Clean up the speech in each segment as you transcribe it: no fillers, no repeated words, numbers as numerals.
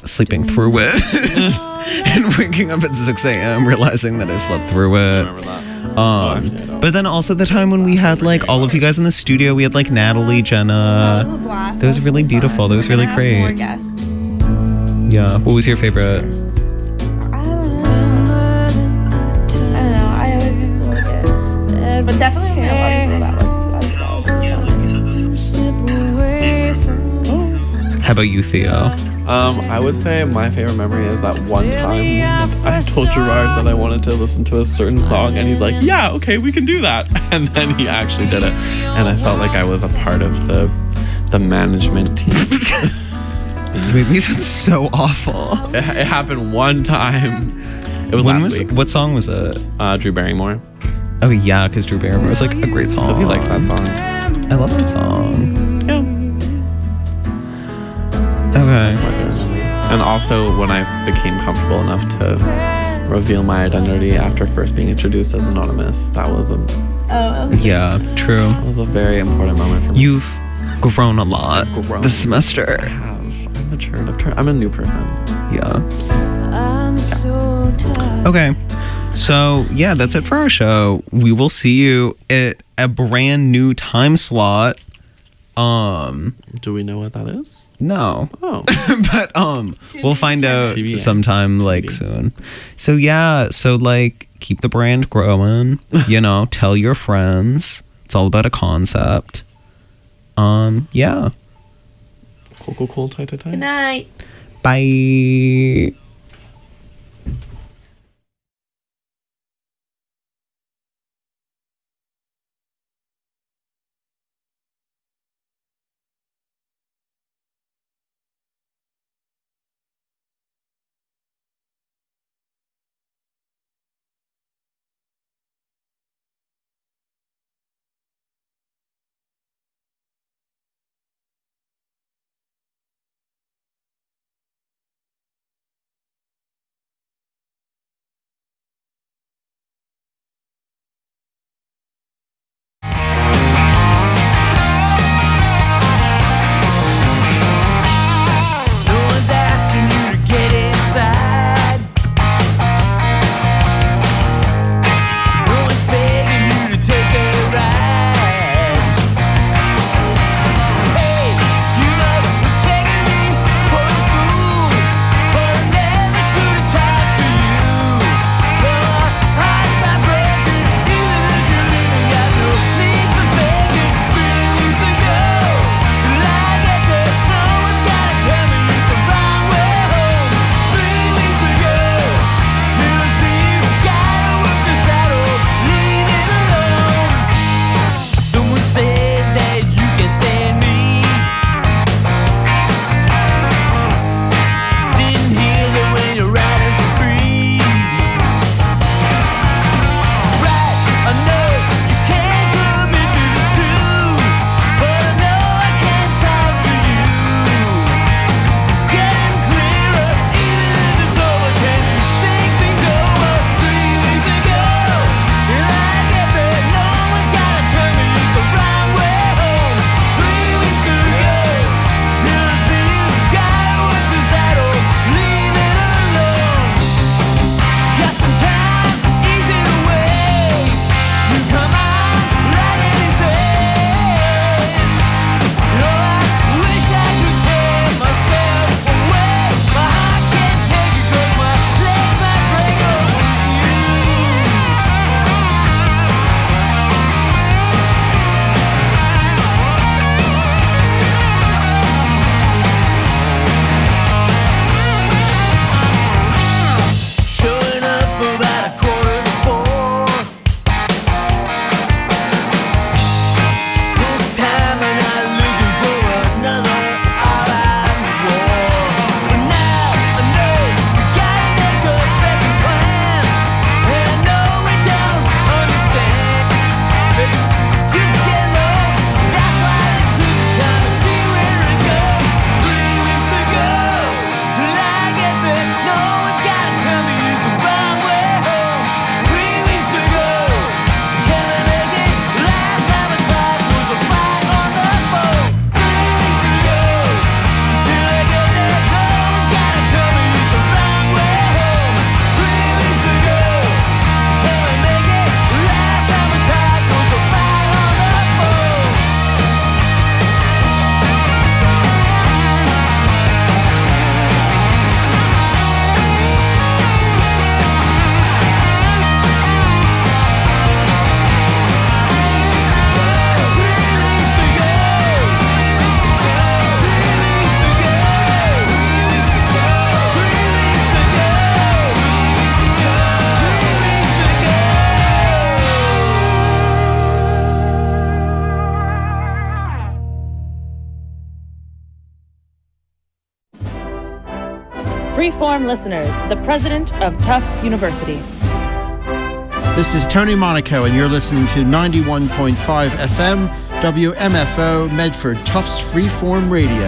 sleeping through it and waking up at 6 a.m. realizing that I slept through I it. remember that. But then also the time when we had like all of you guys in the studio, we had like Natalie, Jenna. That was really beautiful. That was really More great. guests. Yeah. What was your favorite? I don't know. I always like it. But definitely a lot of people that was. How about you, Theo? I would say my favorite memory is that one time I told Gerard that I wanted to listen to a certain song, and he's like, "Yeah, okay, we can do that." And then he actually did it, and I felt like I was a part of the management team. You made me sound so awful. It happened one time. It was last week. What song was it? Drew Barrymore, Oh yeah, because Drew Barrymore is like a great song. because he likes that song. I love that song. Yeah. Okay. That's my favorite memory. And also when I became comfortable enough to reveal my identity after first being introduced as anonymous, that was a Yeah, true. very important moment for me. You've grown a lot Grown. this semester. I have. I'm matured. I'm a new person. Yeah. Okay. So yeah, that's it for our show. We will see you at a brand new time slot. Do we know what that is? No. Oh. But we'll find out TBA. sometime like soon. So yeah, so like keep the brand growing, you know, tell your friends. It's all about a concept. Yeah. Cool, tight. Good night. Bye. Freeform listeners, the president of Tufts University. This is Tony Monaco, and you're listening to 91.5 FM, WMFO, Medford Tufts Freeform Radio.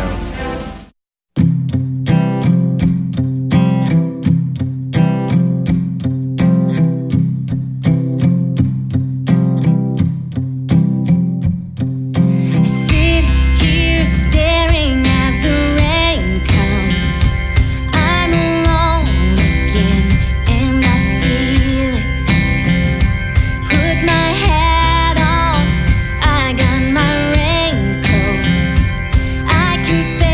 I can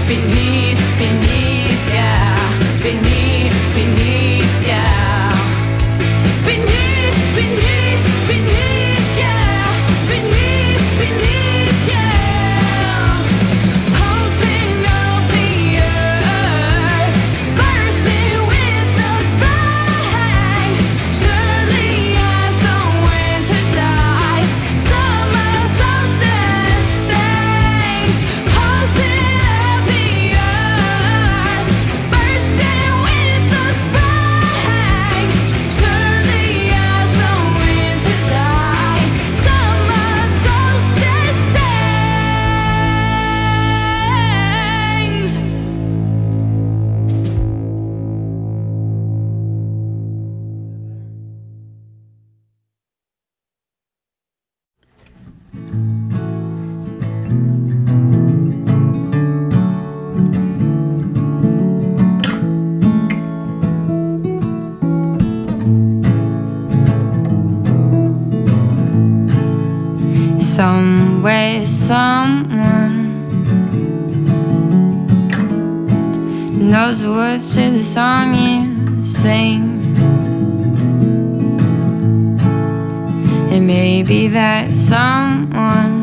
Somewhere, someone knows the words to the song you sing. And maybe that someone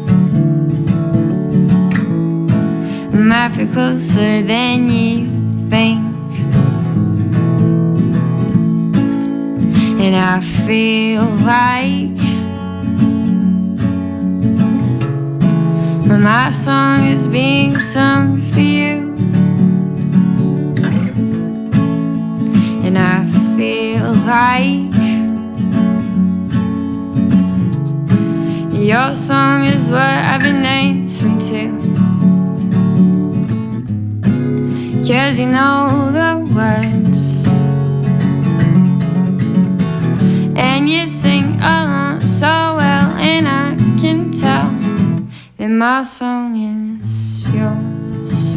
might be closer than you think. And I feel like my song is being sung for you. And I feel like your song is what I've been dancing to. 'Cause you know the words and you sing along so well, and I can tell that my song is yours.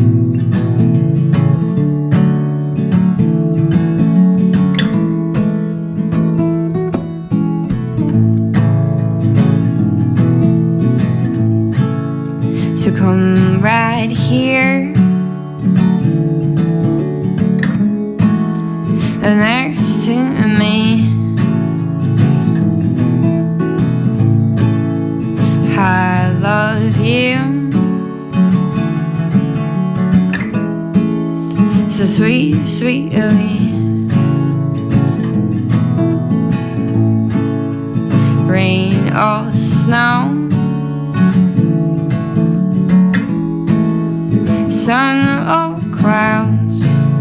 So come right here next to me. I love you, so sweet, sweet of you. Rain or snow, sun or clouds,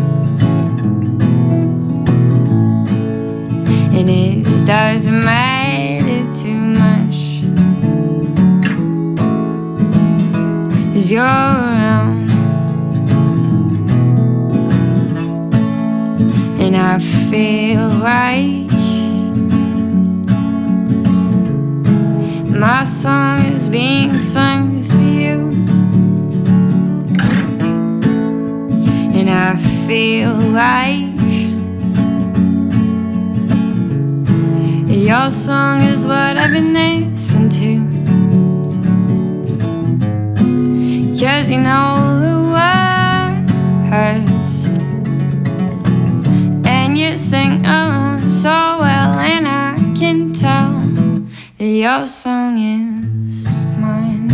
and it doesn't matter too much, 'cause you're around. And I feel like my song is being sung for you. And I feel like your song is what I've been dancing to. 'Cause you know the words and you sing along so well, and I can tell that your song is mine.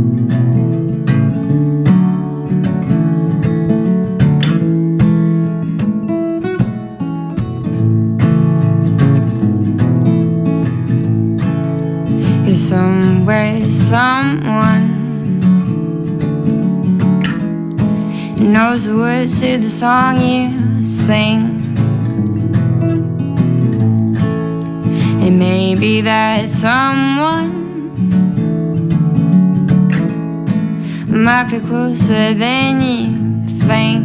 You're somewhere, someone knows the words to the song you sing. And maybe that someone might be closer than you think.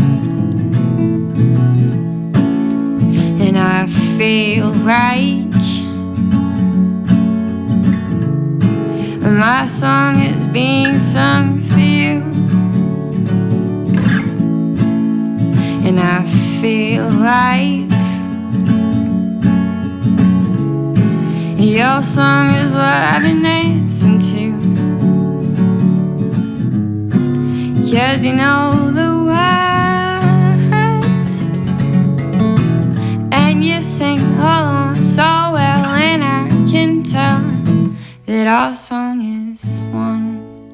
And I feel like my song is being sung for you. And I feel like your song is what I've been dancing to. 'cause you know the words, and you sing along so well, and I can tell that our song is one.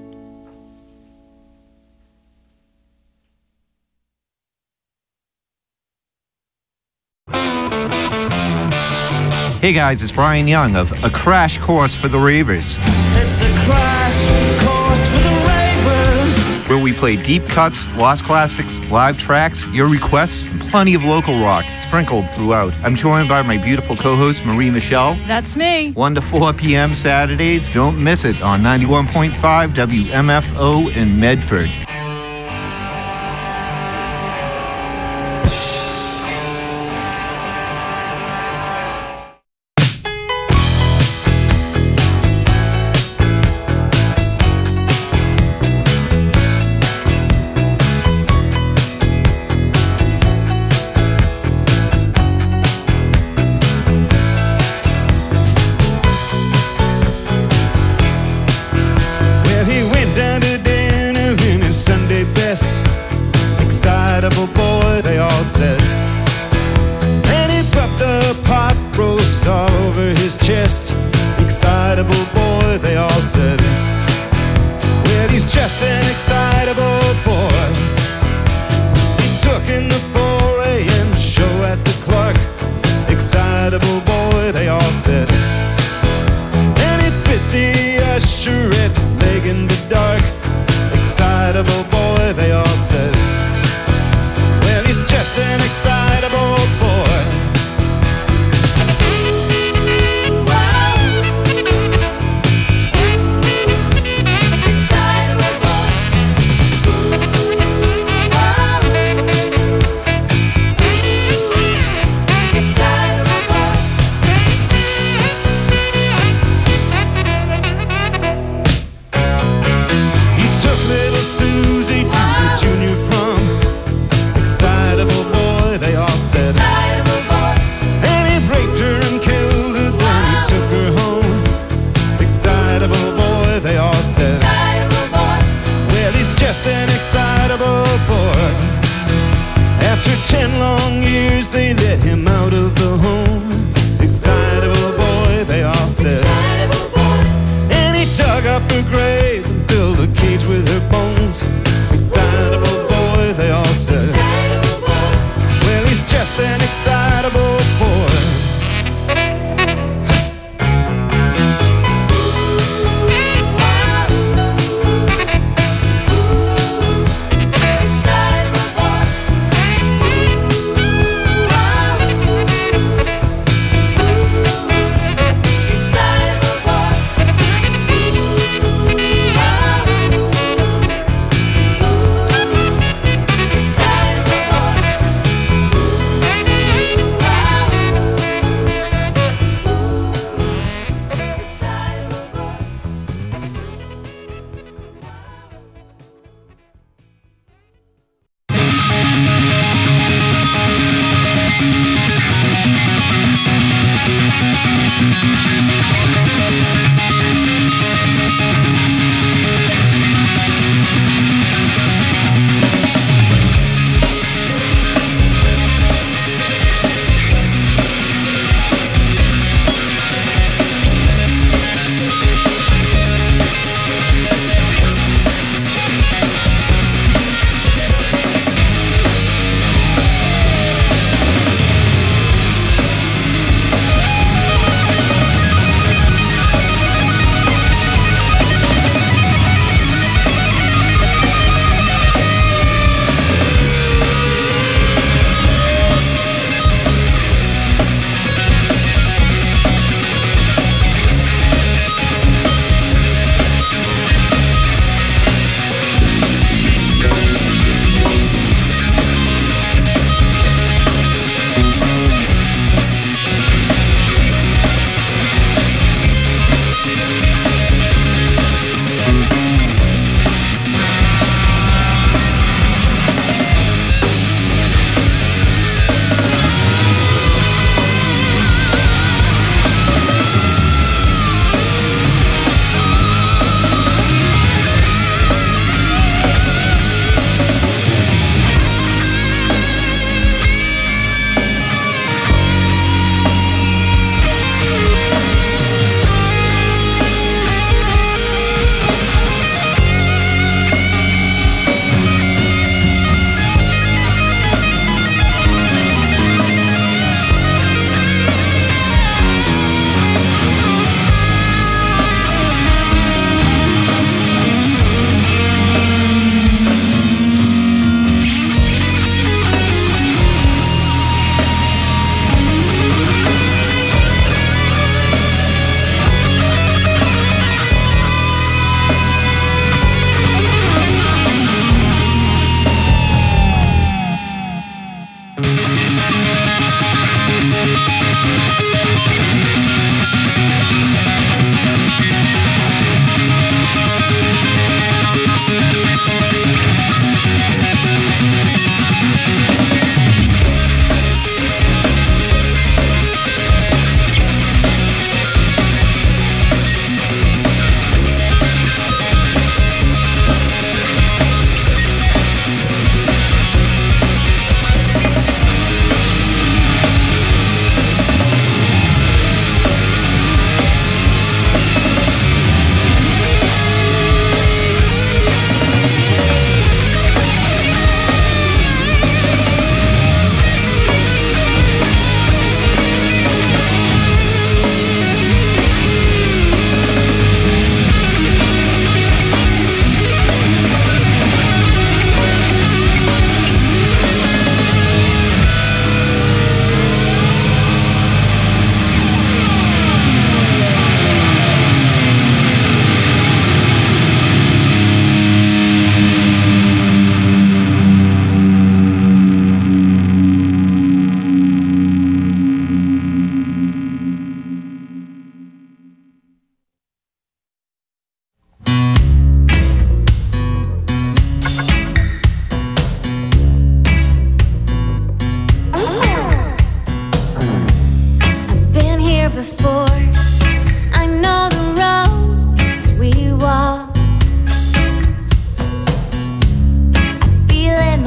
Hey guys, it's Brian Young of A Crash Course for the Ravers. It's a crash course for the ravers, where we play deep cuts, lost classics, live tracks, your requests, and plenty of local rock sprinkled throughout. I'm joined by my beautiful co-host, Marie Michelle. That's me. 1 to 4 p.m. Saturdays. Don't miss it on 91.5 WMFO in Medford.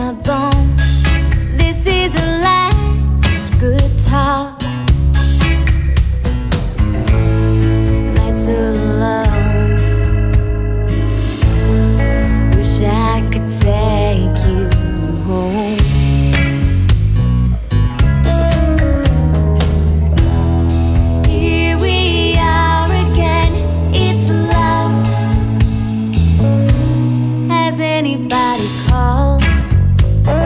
my bones. This is a last good talk. Nights alone. Wish I could take you home. Here we are again. It's love. Has anybody called?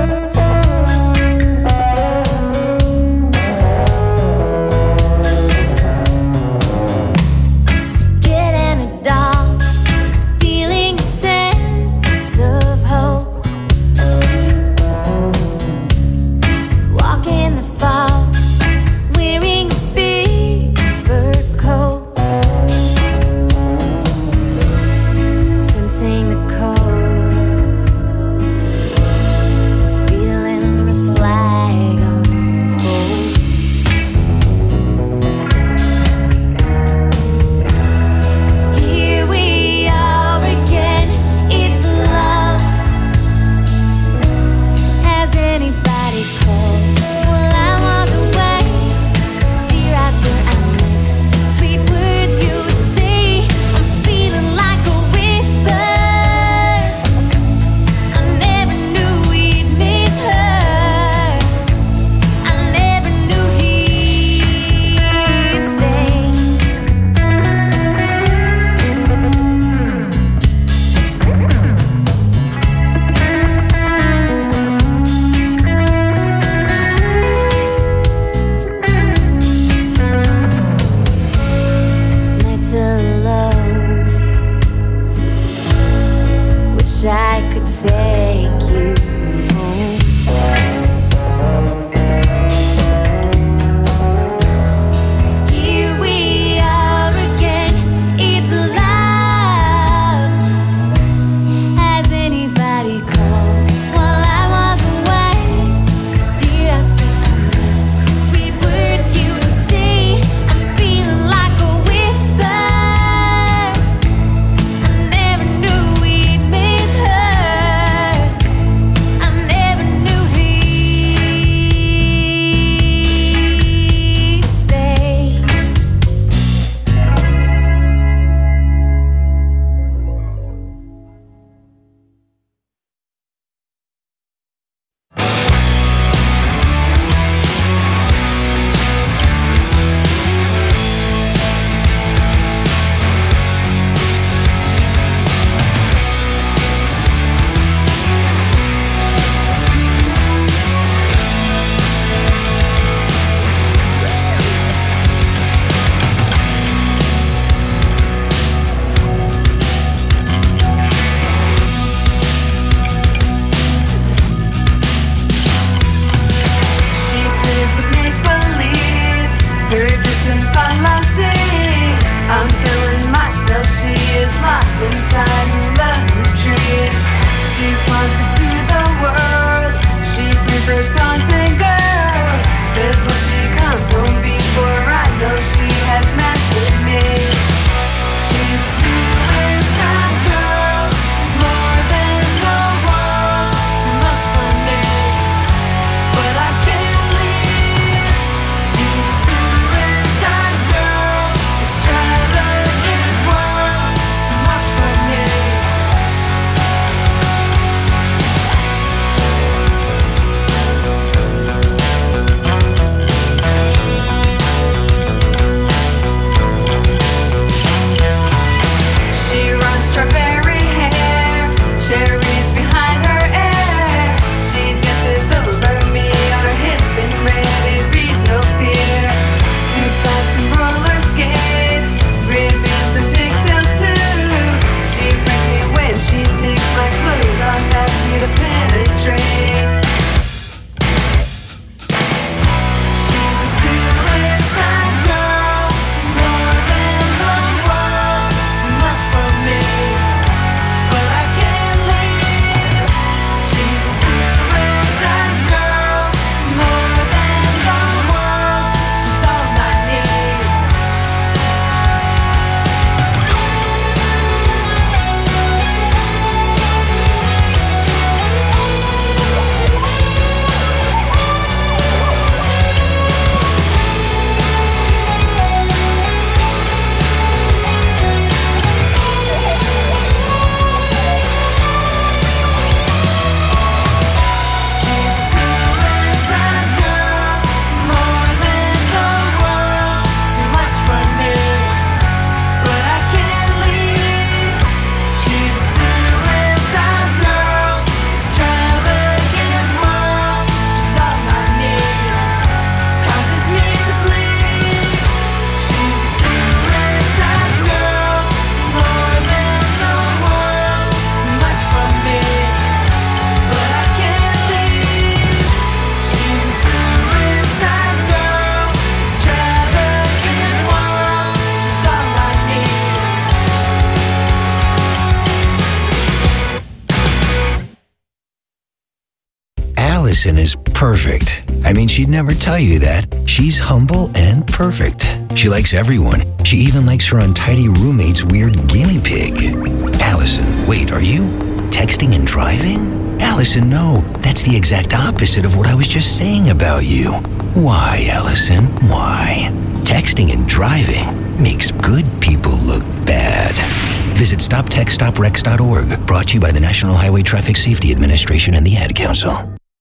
Allison is perfect. I mean, she'd never tell you that. She's humble and perfect. She likes everyone. She even likes her untidy roommate's weird guinea pig. Allison, wait, are you texting and driving? Allison, no. That's the exact opposite of what I was just saying about you. Why, Allison? Why? Texting and driving makes good people look bad. Visit StopTextStopWrecks.org. Brought to you by the National Highway Traffic Safety Administration and the Ad Council.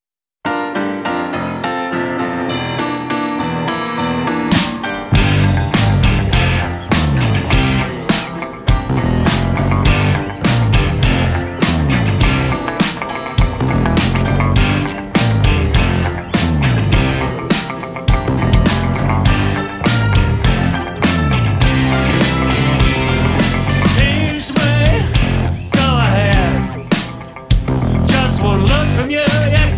Tease me, go ahead. Just one look from you, you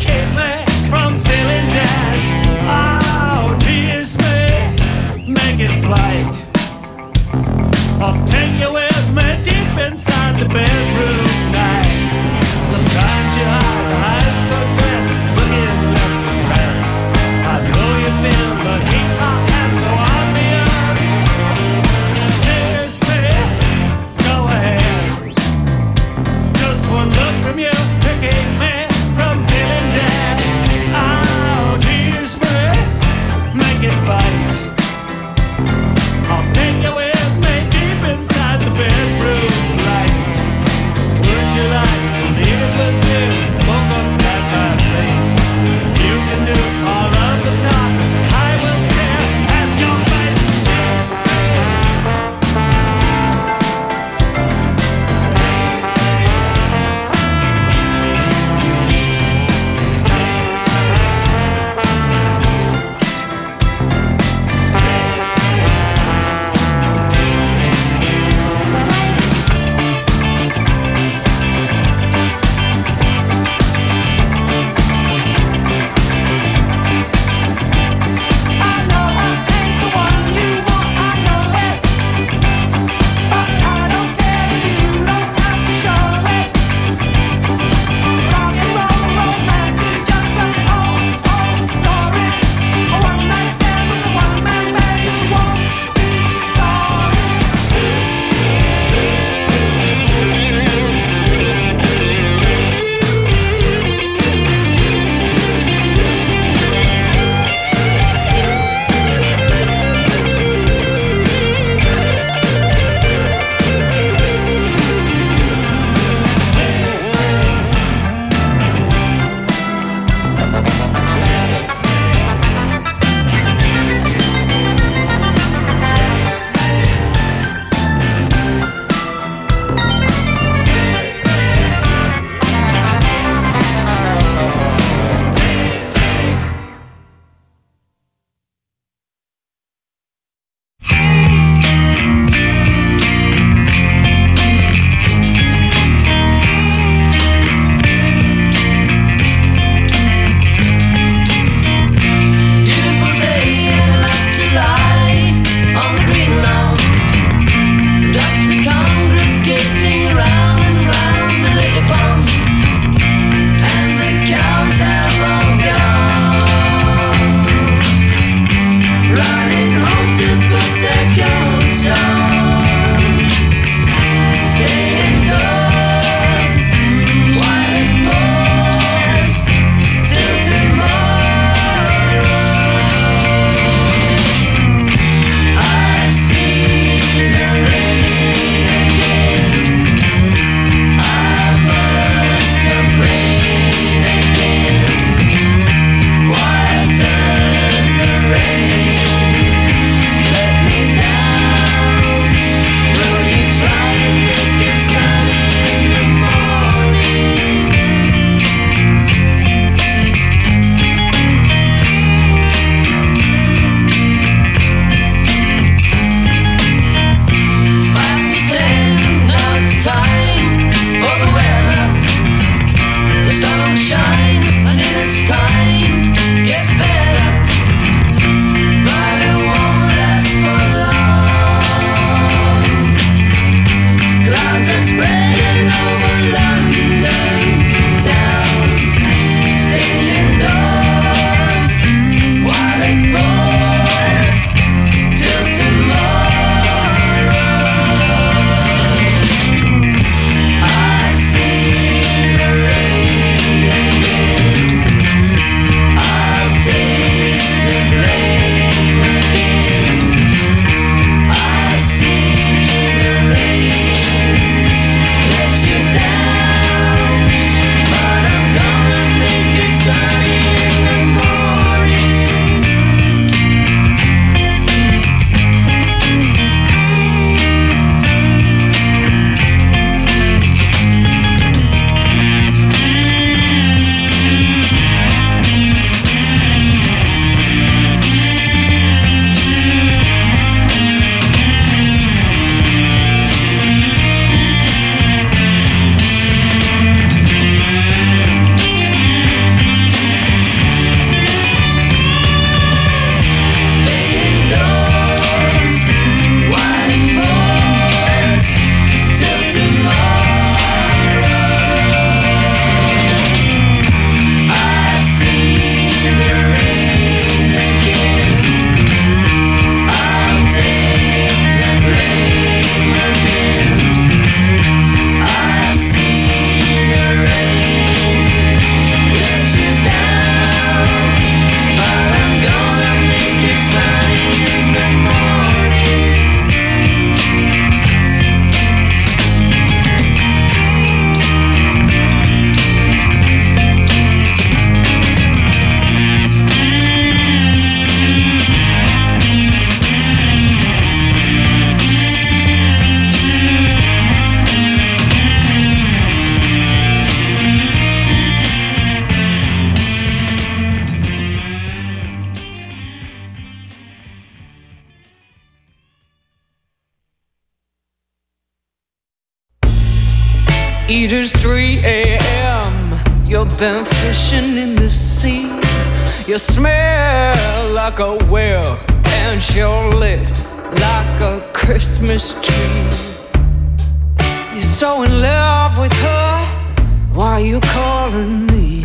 It is 3 a.m. You've been fishing in the sea. You smell like a whale, and you're lit like a Christmas tree. You're so in love with her, why you calling me?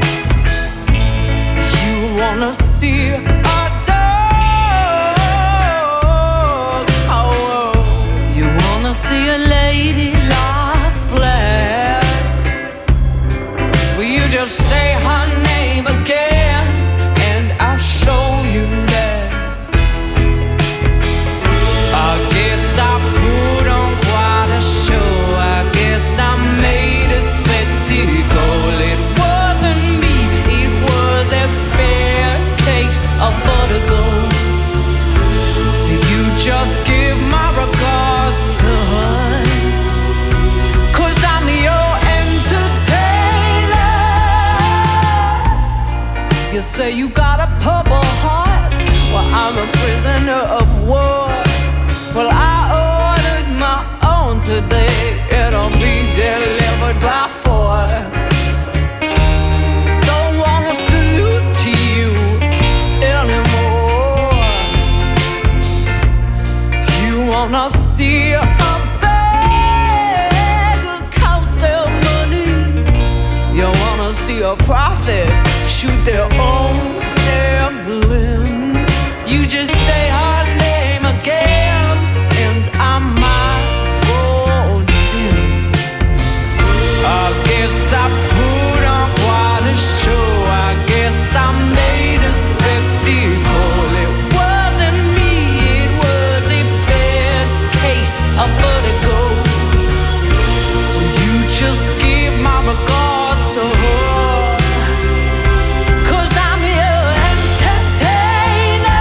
You wanna see a dog, oh, you wanna see a lady lie flat. Will you just say her name again, and I'll show you that. I guess I put on quite a show. I guess I made a spectacle. It wasn't me, it was a bad case of vertigo. So you just give my regards to her, 'cause I'm your entertainer. You say you got a purple heart, well I'm a prisoner of war. Well I ordered my own today, it'll be delivered by 4. Don't wanna salute to you anymore. You wanna see a beggar count their money. You wanna see a prophet shoot their own damn limb. You just say her name again, and I might go dim. I guess I put on quite a show. I guess I made a spectacle. It wasn't me, it was a bad case of vertigo. So you just give my regards to her, 'cause I'm your entertainer.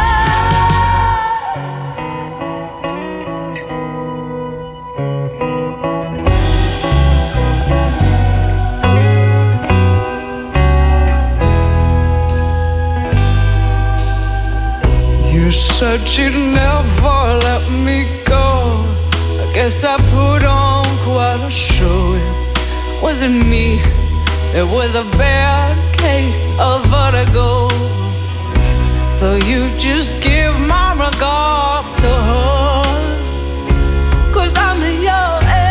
You said you'd never let me go. I guess I put on quite a show. It wasn't me, it was a bad case of vertigo. So you just give my regards to her, 'cause I'm your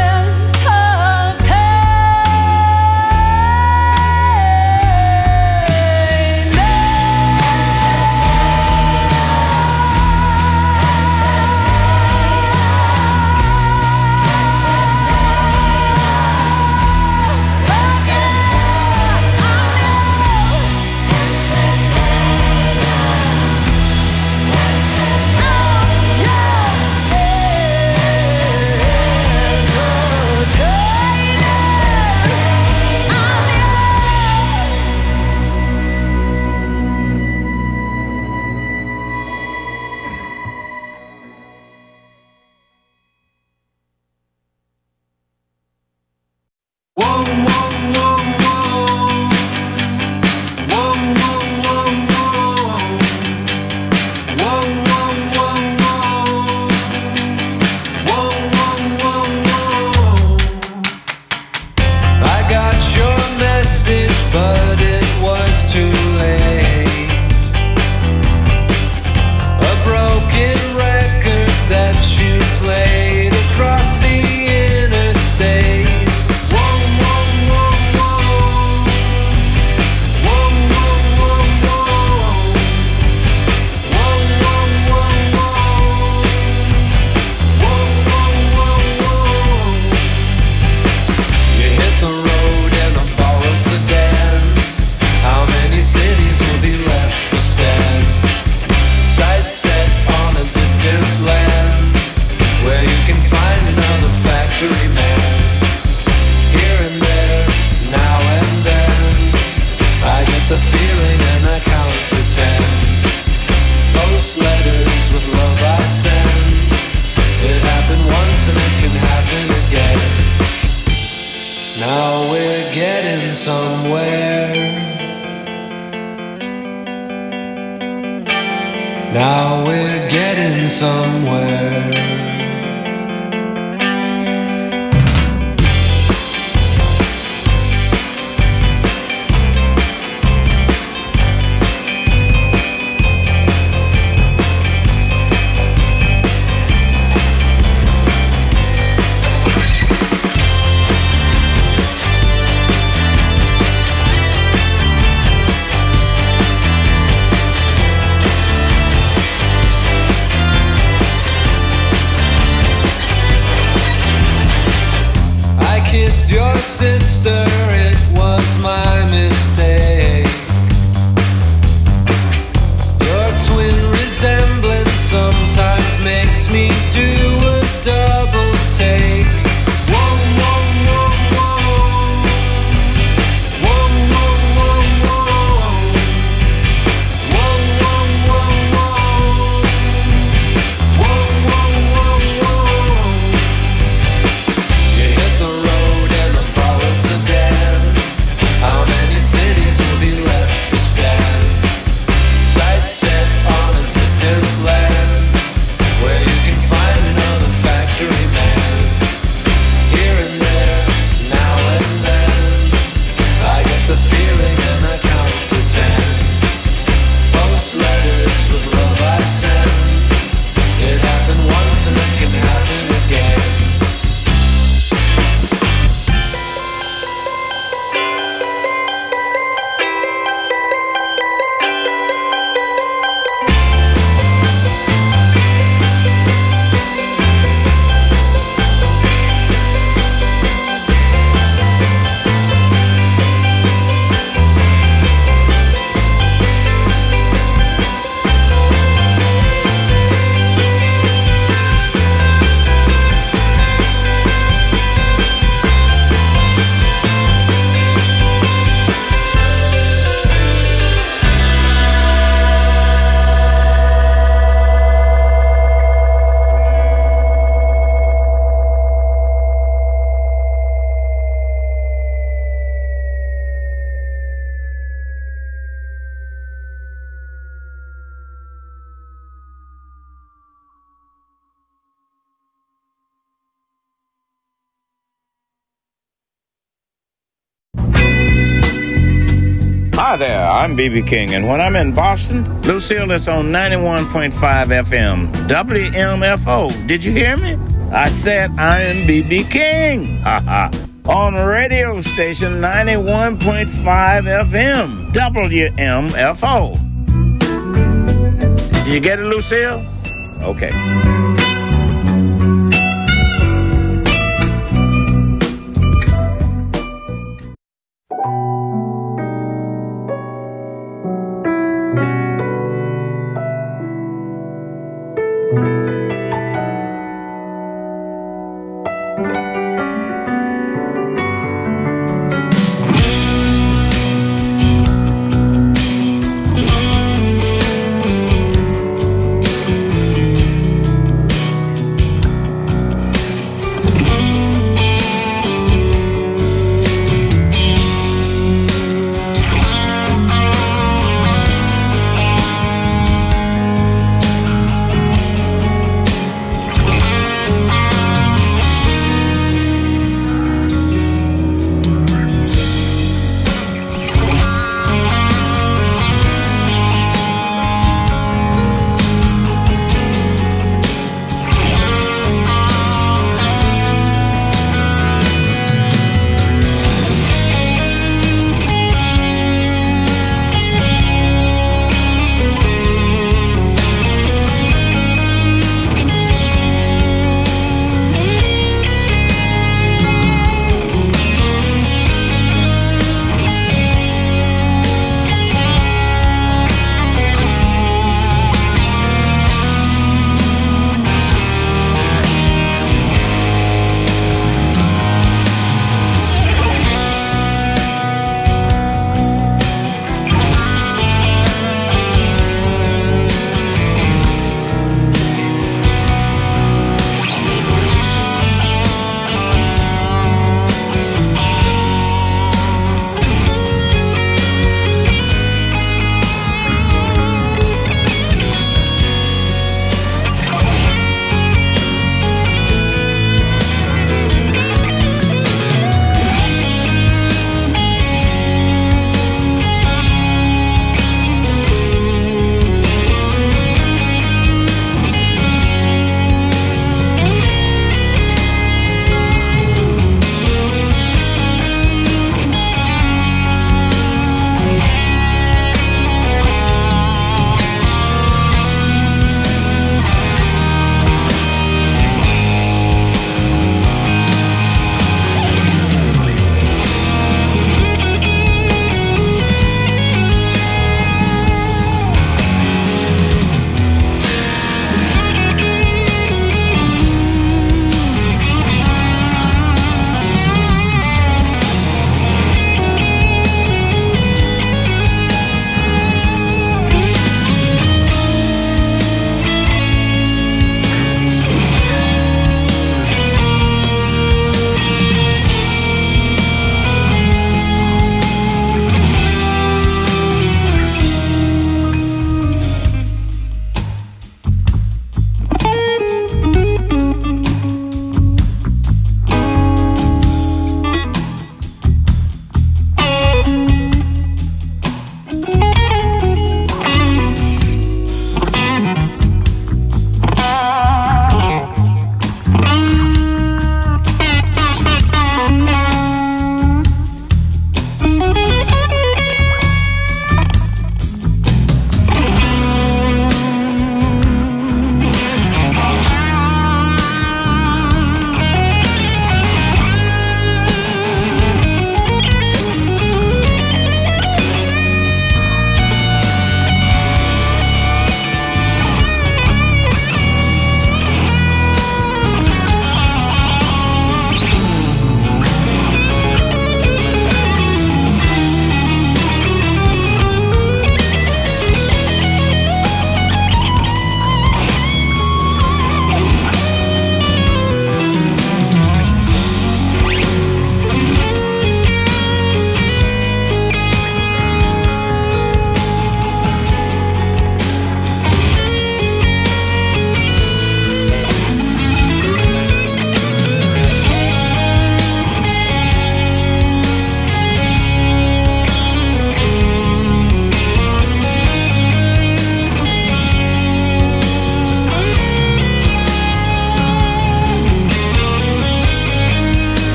Now we're getting somewhere. Hi there, I'm B.B. King, and when I'm in Boston, Lucille is on 91.5 FM, WMFO. Did you hear me? I said I am B.B. King. On radio station 91.5 FM, WMFO. Did you get it, Lucille? Okay.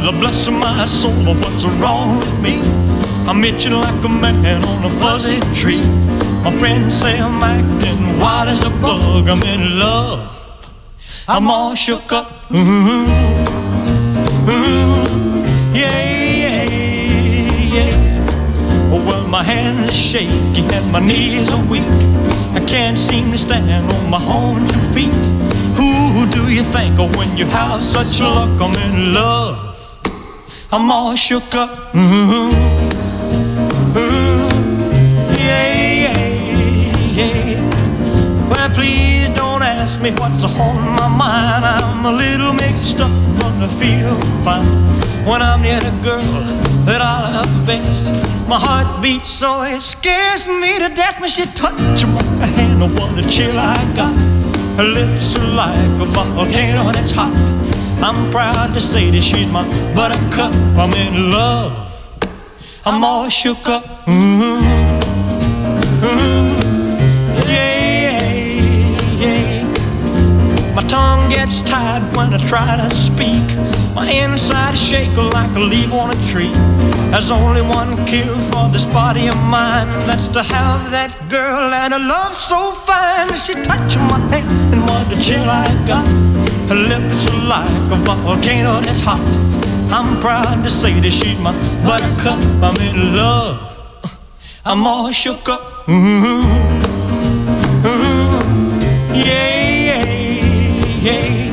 Lord bless my soul, what's wrong with me? I'm itching like a man on a fuzzy tree. My friends say I'm acting wild as a bug. I'm in love, I'm all shook up. Yeah, yeah, yeah. Oh, well, my hands are shaky and my knees are weak. I can't seem to stand on my own 2 feet. Who do you think of when you have such luck? I'm in love, I'm all shook up. Yeah, yeah, yeah. Well, please don't ask me what's on my mind. I'm a little mixed up, but I feel fine when I'm near the girl that I love best. My heart beats so it scares me to death when she touches my hand. Oh, what a chill I got. Her lips are like a volcano that's hot. I'm proud to say that she's my buttercup. I'm in love, I'm all shook up. Yeah, yeah. My tongue gets tied when I try to speak. My inside is shaking like a leaf on a tree. There's only one cure for this body of mine. That's to have that girl and a love so fine. She touched my hand and what a chill I got. Her lips are like a volcano that's hot. I'm proud to say that she's my buttercup. I'm in love, I'm all shook up. Yeah, yeah, yeah.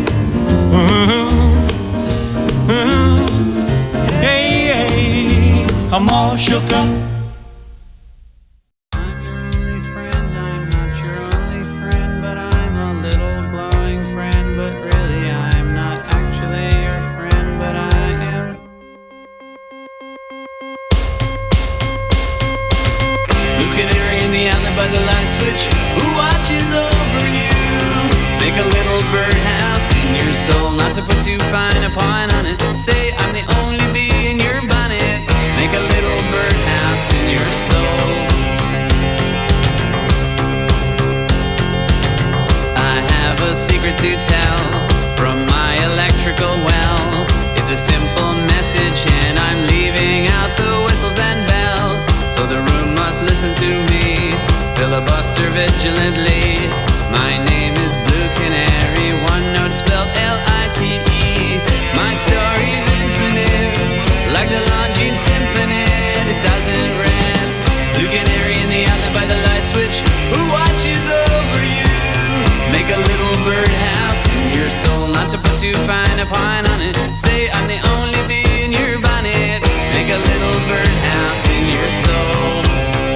Yeah, yeah. I'm all shook up. Not to put too fine a point on it. Say I'm the only bee in your bonnet. Make a little birdhouse in your soul. I have a secret to tell from my electrical well. It's a simple message and I'm leaving out the whistles and bells. So the room must listen to me, filibuster vigilantly. My name is Blue Canary, one note spelled L-I-T-E. My story's infinite, like the Longines Symphony. It doesn't rest. Blue Canary in the outlet by the light switch, who watches over you. Make a little birdhouse in your soul. Not to put too fine a point on it. Say I'm the only bee in your bonnet. Make a little birdhouse in your soul.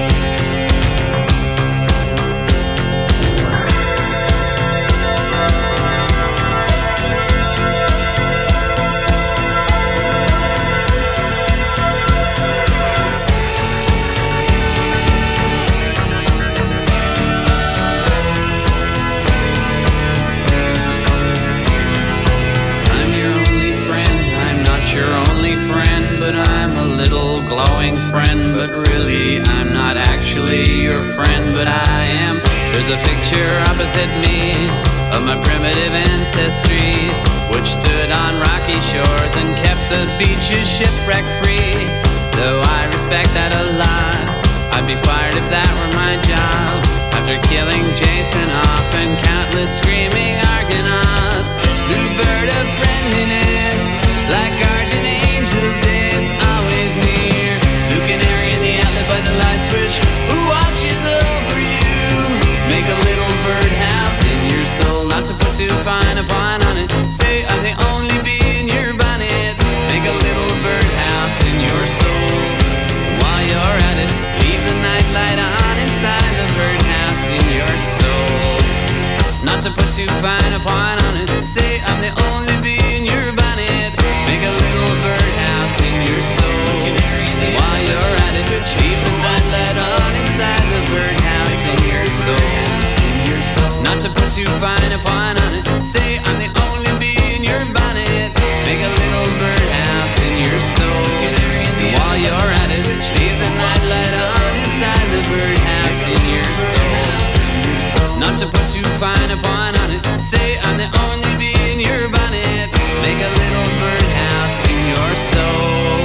Glowing friend, but really I'm not actually your friend, but I am. There's a picture opposite me of my primitive ancestry, which stood on rocky shores and kept the beaches shipwreck free. Though I respect that a lot, I'd be fired if that were my job. After killing Jason off and countless screaming Argonauts, blue bird of friendliness, like guardian angels, it's always near. Blue Canary in the outlet by the light switch, who watches over you. Make a little birdhouse in your soul. Not to put too fine a point on it. Say I'm the only bee in your bonnet. Make a little birdhouse in your soul. While you're at it, leave the night light on inside the birdhouse in your soul. Not to put too fine a point on it. Say I'm the only bee in your bonnet. Make a little birdhouse in your soul. While you're at it, leave the night light on inside the birdhouse in your soul. Not to put too fine a point on it. Say I'm the only bee in your bonnet. Make a little birdhouse in your soul. While you're at it, leave the night light on inside the birdhouse in your soul. Not to put too fine a point on it. Say I'm the only bee in your bonnet. Make a little birdhouse in your soul. your soul.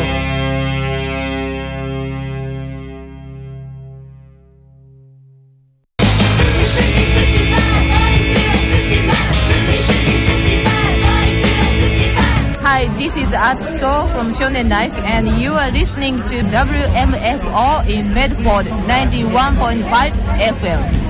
Hi, this is Atsuko from Shonen Life, and you are listening to WMFO in Medford 91.5 FM.